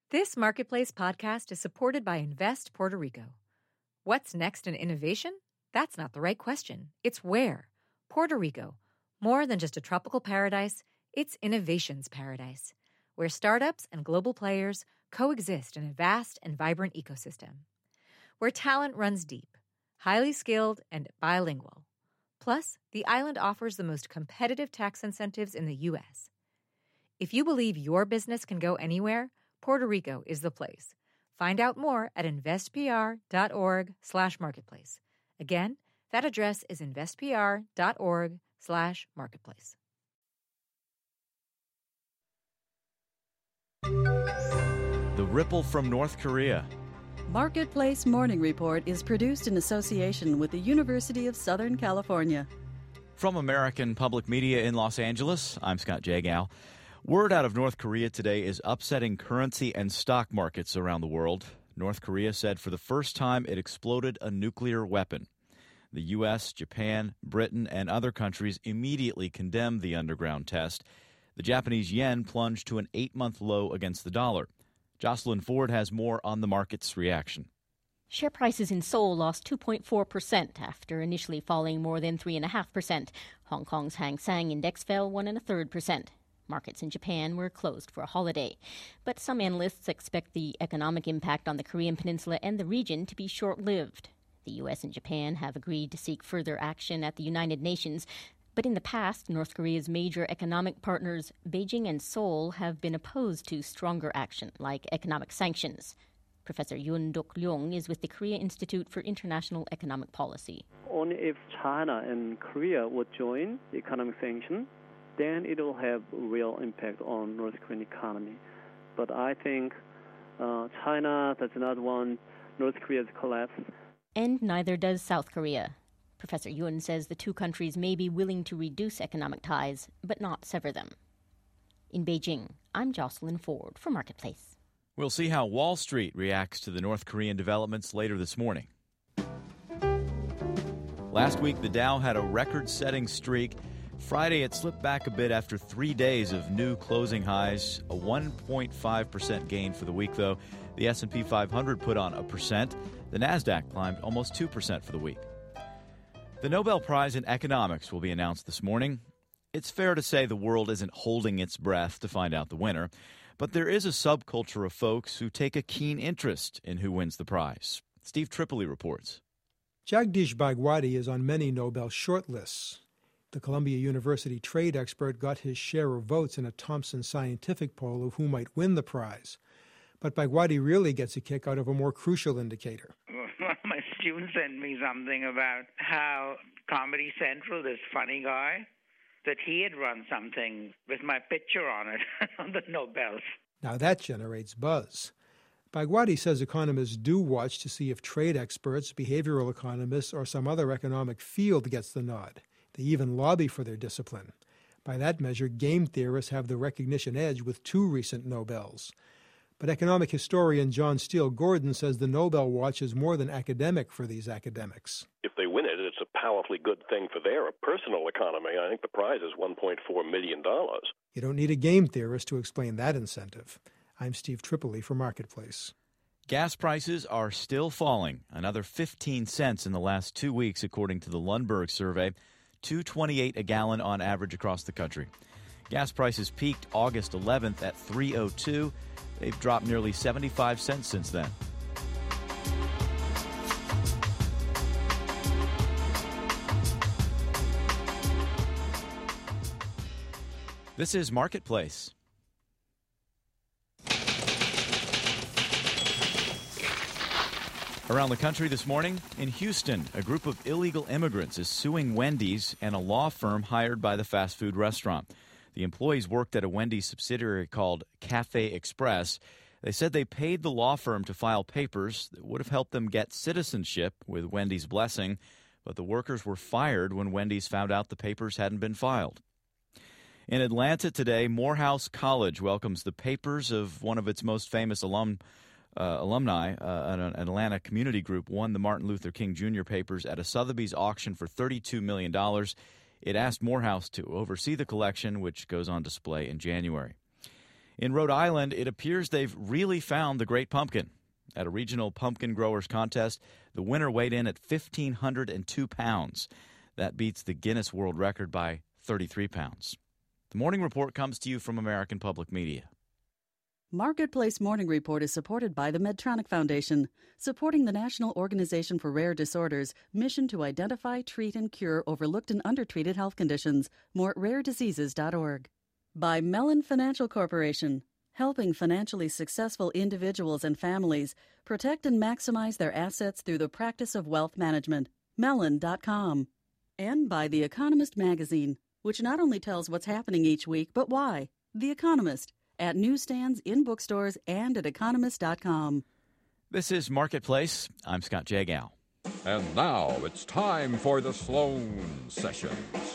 This Marketplace podcast is supported by Invest Puerto Rico. What's next in innovation? That's not the right question. It's where. Puerto Rico. More than just a tropical paradise, it's innovation's paradise, where startups and global players coexist in a vast and vibrant ecosystem. Where talent runs deep, highly skilled, and bilingual. Plus, the island offers the most competitive tax incentives in the U.S. If you believe your business can go anywhere, Puerto Rico is the place. Find out more at investpr.org/marketplace. Again, that address is investpr.org/marketplace. The ripple from North Korea. Marketplace Morning Report is produced in association with the University of Southern California. From American Public Media in Los Angeles, I'm Scott Jagow. Word out of North Korea today is upsetting currency and stock markets around the world. North Korea said for the first time it exploded a nuclear weapon. The U.S., Japan, Britain, and other countries immediately condemned the underground test. The Japanese yen plunged to an 8-month low against the dollar. Jocelyn Ford has more on the market's reaction. Share prices in Seoul lost 2.4% after initially falling more than 3.5%. Hong Kong's Hang Seng Index fell 1.33%. Markets in Japan were closed for a holiday. But some analysts expect the economic impact on the Korean peninsula and the region to be short-lived. The U.S. and Japan have agreed to seek further action at the United Nations. But in the past, North Korea's major economic partners, Beijing and Seoul, have been opposed to stronger action, like economic sanctions. Professor Yoon Dok-lyong is with the Korea Institute for International Economic Policy. Only if China and Korea would join the economic sanctions, then it will have real impact on North Korean economy. But I think China does not want North Korea to collapse. And neither does South Korea. Professor Yoon says the two countries may be willing to reduce economic ties, but not sever them. In Beijing, I'm Jocelyn Ford for Marketplace. We'll see how Wall Street reacts to the North Korean developments later this morning. Last week, the Dow had a record-setting streak. Friday, it slipped back a bit after 3 days of new closing highs, a 1.5% gain for the week, though. The S&P 500 put on 1%. The Nasdaq climbed almost 2% for the week. The Nobel Prize in Economics will be announced this morning. It's fair to say the world isn't holding its breath to find out the winner, but there is a subculture of folks who take a keen interest in who wins the prize. Steve Tripoli reports. Jagdish Bhagwati is on many Nobel shortlists. The Columbia University trade expert got his share of votes in a Thomson Scientific poll of who might win the prize. But Bhagwati really gets a kick out of a more crucial indicator. My student sent me something about how Comedy Central, this funny guy, that he had run something with my picture on it on the Nobels. Now that generates buzz. Bhagwati says economists do watch to see if trade experts, behavioral economists, or some other economic field gets the nod. They even lobby for their discipline. By that measure, game theorists have the recognition edge with 2 recent Nobels. But economic historian John Steele Gordon says the Nobel watch is more than academic for these academics. If they win it, it's a powerfully good thing for their personal economy. I think the prize is $1.4 million. You don't need a game theorist to explain that incentive. I'm Steve Tripoli for Marketplace. Gas prices are still falling, another 15 cents in the last 2 weeks, according to the Lundberg survey. $2.28 a gallon on average across the country. Gas prices peaked August 11th at $3.02. They've dropped nearly 75 cents since then. This is Marketplace. Around the country this morning, in Houston, a group of illegal immigrants is suing Wendy's and a law firm hired by the fast food restaurant. The employees worked at a Wendy's subsidiary called Cafe Express. They said they paid the law firm to file papers that would have helped them get citizenship with Wendy's blessing, but the workers were fired when Wendy's found out the papers hadn't been filed. In Atlanta today, Morehouse College welcomes the papers of one of its most famous alumni. An Atlanta community group won the Martin Luther King Jr. papers at a Sotheby's auction for $32 million. It asked Morehouse to oversee the collection, which goes on display in January. In Rhode Island, it appears they've really found the great pumpkin. At a regional pumpkin growers contest, the winner weighed in at 1,502 pounds. That beats the Guinness World Record by 33 pounds. The Morning Report comes to you from American Public Media. Marketplace Morning Report is supported by the Medtronic Foundation, supporting the National Organization for Rare Disorders' mission to identify, treat, and cure overlooked and undertreated health conditions. More at rarediseases.org. By Mellon Financial Corporation, helping financially successful individuals and families protect and maximize their assets through the practice of wealth management. Mellon.com. And by The Economist magazine, which not only tells what's happening each week, but why. The Economist, at newsstands, in bookstores, and at economist.com. This is Marketplace. I'm Scott Jagow. And now it's time for the Sloan Sessions.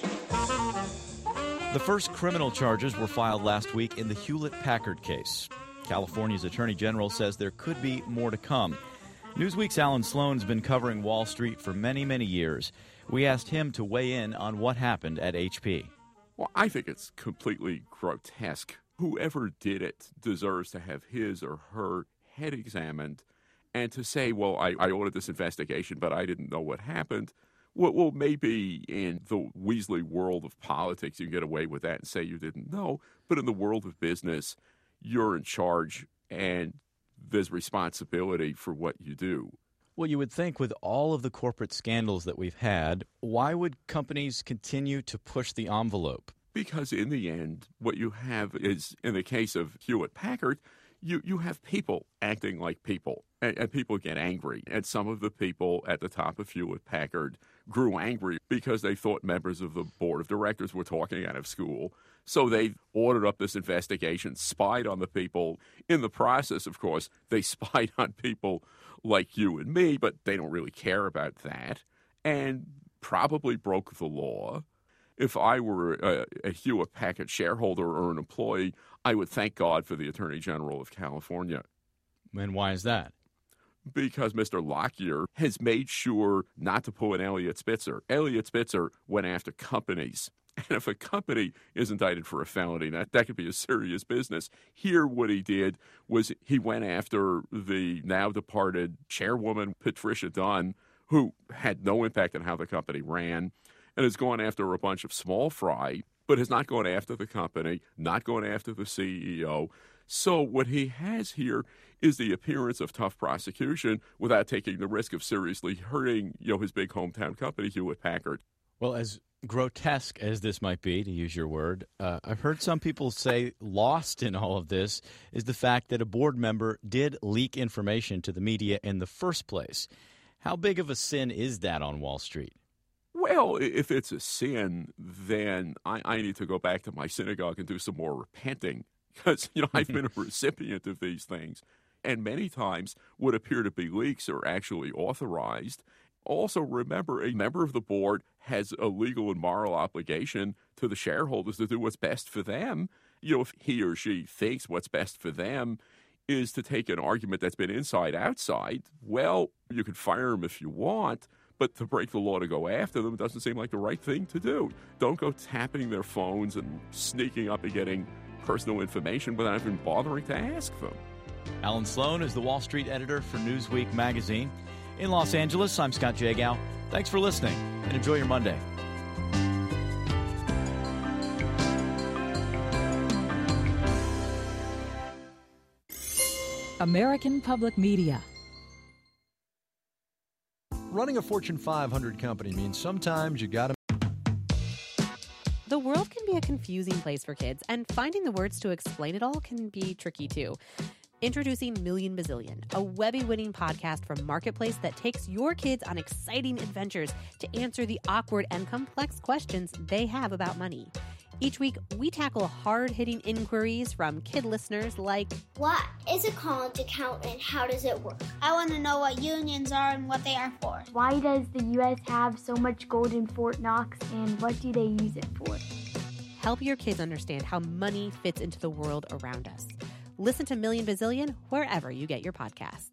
The first criminal charges were filed last week in the Hewlett-Packard case. California's Attorney General says there could be more to come. Newsweek's Alan Sloan's been covering Wall Street for many, many years. We asked him to weigh in on what happened at HP. Well, I think it's completely grotesque. Whoever did it deserves to have his or her head examined and to say, well, I ordered this investigation, but I didn't know what happened. Well, maybe in the Weasley world of politics, you get away with that and say you didn't know. But in the world of business, you're in charge and there's responsibility for what you do. Well, you would think with all of the corporate scandals that we've had, why would companies continue to push the envelope? Because in the end, what you have is, in the case of Hewlett-Packard, you have people acting like people, and people get angry. And some of the people at the top of Hewlett-Packard grew angry because they thought members of the board of directors were talking out of school. So they ordered up this investigation, spied on the people. In the process, of course, they spied on people like you and me, but they don't really care about that, and probably broke the law. If I were a Hewlett-Packard shareholder or an employee, I would thank God for the Attorney General of California. And why is that? Because Mr. Lockyer has made sure not to pull an Elliot Spitzer. Elliot Spitzer went after companies. And if a company is indicted for a felony, that could be a serious business. Here, what he did was he went after the now-departed chairwoman, Patricia Dunn, who had no impact on how the company ran, and has gone after a bunch of small fry, but has not gone after the company, not gone after the CEO. So what he has here is the appearance of tough prosecution without taking the risk of seriously hurting, his big hometown company, Hewlett-Packard. Well, as grotesque as this might be, to use your word, I've heard some people say lost in all of this is the fact that a board member did leak information to the media in the first place. How big of a sin is that on Wall Street? Well, if it's a sin, then I need to go back to my synagogue and do some more repenting because, I've been a recipient of these things. And many times what appear to be leaks are actually authorized. Also, remember, a member of the board has a legal and moral obligation to the shareholders to do what's best for them. If he or she thinks what's best for them is to take an argument that's been inside-outside, well, you can fire them if you want, but to break the law to go after them doesn't seem like the right thing to do. Don't go tapping their phones and sneaking up and getting personal information without even bothering to ask them. Alan Sloan is the Wall Street editor for Newsweek magazine. In Los Angeles, I'm Scott Jagow. Thanks for listening, and enjoy your Monday. American Public Media. Running a Fortune 500 company means sometimes you gotta... The world can be a confusing place for kids, and finding the words to explain it all can be tricky too. Introducing Million Bazillion, a Webby-winning podcast from Marketplace that takes your kids on exciting adventures to answer the awkward and complex questions they have about money. Each week, we tackle hard-hitting inquiries from kid listeners like, what is a college account and how does it work? I want to know what unions are and what they are for. Why does the U.S. have so much gold in Fort Knox and what do they use it for? Help your kids understand how money fits into the world around us. Listen to Million Bazillion wherever you get your podcasts.